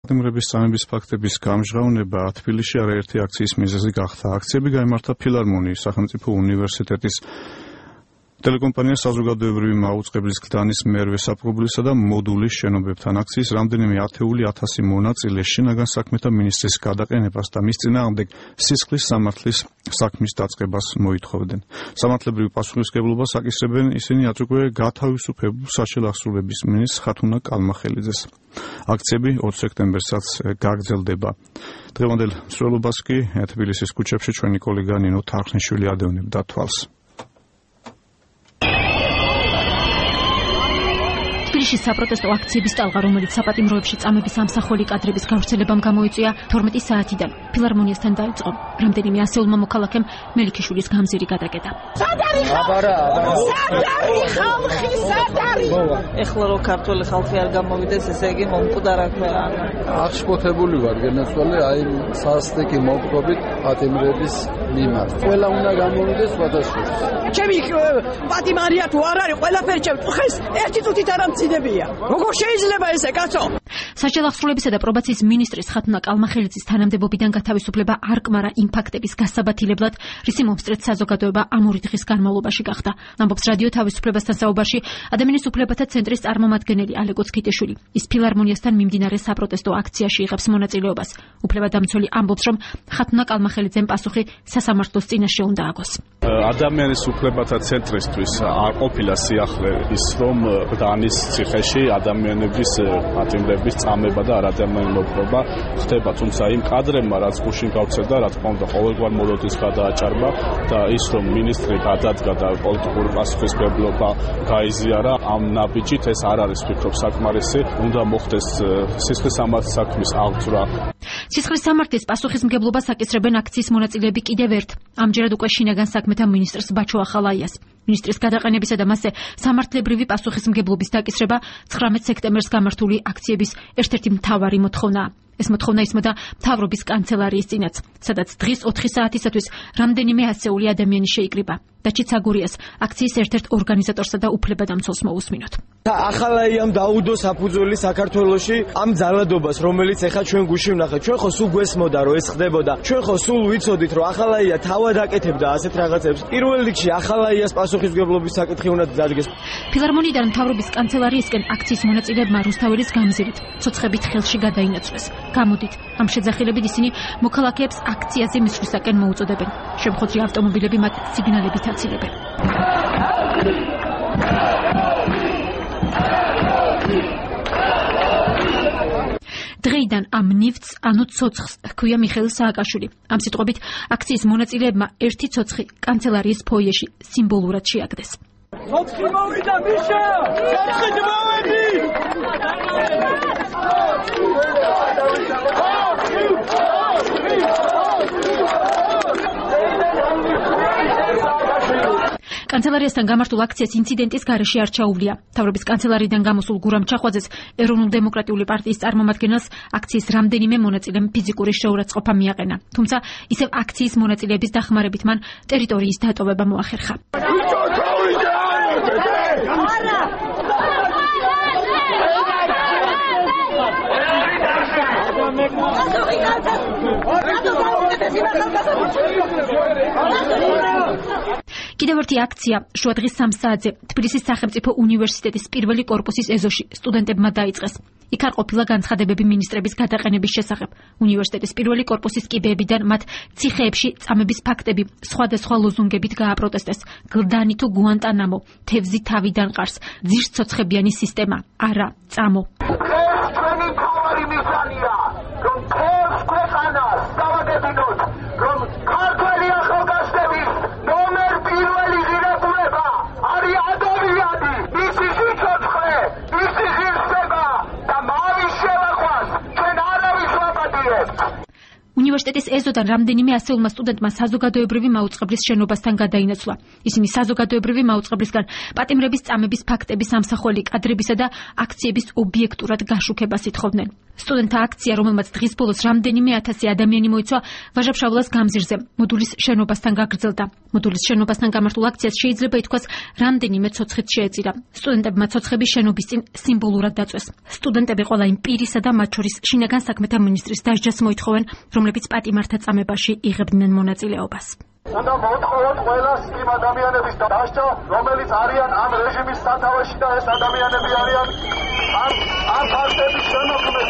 პატიმრების წამების ფაქტების გამჟღავნება თბილისში არაერთი აქციის მიზეზი გახდა. აქციები გაიმართა ფილარმონიის სახელმწიფო უნივერსიტეტის ტელეკომპანია საზოგადოებრივი მაუწყებლის გდანის მერვე საპყრობილისა და მოდულის შენობებთან. აქციის რამდენიმე ათეული ათასი მონაწილე შინაგან საქმეთა მინისტრის გადაყენებას და მის წინააღმდეგ სისხლის სამართლის საქმის დაწყებას მოითხოვდნენ. სამართლებრივი პასუხისმგებლობას აკისრებენ ისინი რაც უკვე გათავისუფლებულ საშელახსრულების მინისტრ ხათუნა კალმახელიძეს. აქციები 20 სექტემბერსაც გაგრძელდება. დღევანდელ მსვლელობას კი თბილისის ქუჩებში ჩვენი კოლეგა ნინო თარხნიშვილი ადევნებდა თვალს. თბილისის საპროტესტო აქციების ტალღა, რომელიც საპატიმროებში წამების ამსახველი კადრების გავრცელებამ გამოიწვია 12 საათიდან 필არმონიასთან დაიწყო. რამდენიმე ასეულმა მოქალაქემ მელიქიშვილის გამზირი გადაკეტა. ეხლა რო ქართული ხალხი არ გამოვიდეს, ესე იგი მომკვდარა ქვეყანა. აღშფოთებული ვარ გენაცვალე აი სასტიკი მოგდობით პატიმრების მიმართ. ყველა უნდა გამოვიდეს სხვადასხვა. ჩემი პატიმარია თუ არ არის, ყველაფერი ჩემ ხეს ერთი წუთით არ ამცინებია. როგორ შეიძლება ესე კაცო? საშელახსრულებისა და პრობაციის მინისტრის ხათუნა კალმახელიძის თანამდებობიდან გათავისუფლება არ კმარა იმ ფაქტების გასაბათილებლად, რისი მომსწრეთ საზოგადოება ამ ორი დღის განმავლობაში გახდა. ამბობს რადიო თავისუფლებასთან საუბარში ადამიანის უფლებათა ცენტრის წარმომადგენელი ალეკო ცქიტიშვილი. ის ფილარმონიასთან მიმდინარე საპროტესტო აქციაში იღებს მონაწილეობას. უფლებადამცველი ამბობს, რომ ხათუნა კალმახელიძემ პასუხი სასამართლოს წინაშე უნდა აგოს. ადამიანის უფლებათა ცენტრისთვის არ ყოფილა სიახლე ის, რომ გდანის ციხეში ადამიანების პატიმრების წამება და არადამიანობა ხდება, თუმცა იმ კადრებმა რაც გუშინ გავცედა, რა თქმა უნდა, ყოველგვარ მოლოდის გადააჭარბა და ის, რომ მინისტრი გადადგა და პოლიტიკური პასუხისმგებლობა გაიზიარა, ამ ნაბიჯით ეს არ არის, ვფიქრობ, საკმარისი, უნდა მოხდეს სისხლის სამართლის საქმის აღძვრა. სისხლის სამართლის პასუხისმგებლობას აკისრებენ აქციის მონაწილეები კიდევ ერთ, ამჯერად უკვე შინაგან საქმეთა მინისტრს ბაჩო ახალაიას. მინისტრის გადაყენებისა და მასზე სამართლებრივი პასუხისმგებლობის დაკისრება 19 სექტემბერს გამართული აქციების ერთ-ერთი მთავარი მოთხოვნაა. ეს მოთხოვნა ისმოდა მთავრობის კანცელარიის წინაც, სადაც დღის 4 საათისათვის რამდენიმე ასეული ადამიანი შეიკრიბა. დაჩი ცაგურიას აქციის ერთ-ერთ ორგანიზატორსა და უფლებადამცველს მოусმინოთ. ახალაიამ დაუდო საფუძველი საქართველოში ამ ძალადობას, რომელიც ეხა ჩვენ გუში ვნახეთ. ჩვენ ხო სულ გვესმოდა, რომ ეს ხდებოდა. ჩვენ ხო სულ ვიცოდით, რომ ახალაია თავად აკეთებდა ასეთ რაღაცებს. პირველ რიგში ახალაიას პასუხისმგებლობის საკითხი უნდა დადგეს. ფილარმონიიდან მთავრობის კანცელარიისკენ აქციის მონაწილეებმა რუსთაველის გამზირით ცოცხებით ხელში გადაინაცვლეს. გამოდით, ამ შეძახილებით ისინი მოქალაქეებს აქციაზე მისვლისაკენ მოუწოდებენ. შემხოთი ავტომობილები მათ სიგნალებით აცილებენ. დღეიდან ამ ნივთს, ანუ ცოცხს, ჰქვია მიხეილ სააკაშვილი. ამ სიტყვებით აქციის მონაწილეებმა ერთი ცოცხი კანცელარიის ფოიეში სიმბოლურად შეაგდეს. ცოცხი მოვიდა, მიშა! ცოცხი მოვედი! კანცელარიასთან გამართულ აქციას ინციდენტის გარეშე არ ჩაუვლია. მთავრობის კანცელარიიდან გამოსულ გურამ ჩახვაძეს ეროვნულ-დემოკრატიული პარტიის წარმომადგენელს აქციის რამდენიმე მონაწილემ ფიზიკური შეურაცხყოფა მიაყენა. თუმცა ისევ აქციის მონაწილეების დახმარებით მან ტერიტორიის დატოვება მოახერხა. კიდევ ერთი აქცია შუა დღის 3 საათზე თბილისის სახელმწიფო უნივერსიტეტის პირველი კორპუსის ეზოში სტუდენტებმა დაიწყეს. იქ არ ყოფილა განცხადებები მინისტრების გადაყენების შესახებ. უნივერსიტეტის პირველი კორპუსის კიბეებიდან მათ ციხეებში წამების ფაქტები სხვადასხვა ლოზუნგებით გააპროტესტეს. გლდანი თუ გუანტანამო, თევზი თავიდან ყარს, ძირსცოცხებიანი სისტემა, არა, წამო. უნივერსიტეტის ეზოდან რამდენიმე ასეულმა სტუდენტმა საზოგადოებრივი მაუწყებლის შენობასთან გადაინაცვლა. ისინი საზოგადოებრივი მაუწყებლისგან პატიმრების წამების ფაქტების ამსახველი კადრებისა და აქციების ობიექტურად გაშუქებას ითხოვდნენ. სტუდენტთა აქცია, რომელმაც დღის ბოლოს რამდენიმე ათასი ადამიანი მოიცვა, ვაჟა-ფშაველას გამზირზე, მოდულის შენობასთან გაგრძელდა. მოდულის შენობასთან გამართულ აქციას შეიძლება ითქვას რამდენიმე ცოცხით შეეწირა. სტუდენტებმა ცოცხების შენობის წინ სიმბოლურად დაწვეს. სტუდენტები ყველა იმ პირისა და მათ შორის შინაგან საქმეთა მინისტრის დასჯას მოითხოვენ, რომლებიც პატიმართა წამებაში იღებდნენ მონაწილეობას. უნდა მოვთხოვოთ ყველას იმ ადამიანების დასჯა, რომელიც არიან ამ რეჟიმის სათავეში და ეს ადამიანები არიან ამ ფაქტების შემოქმედი.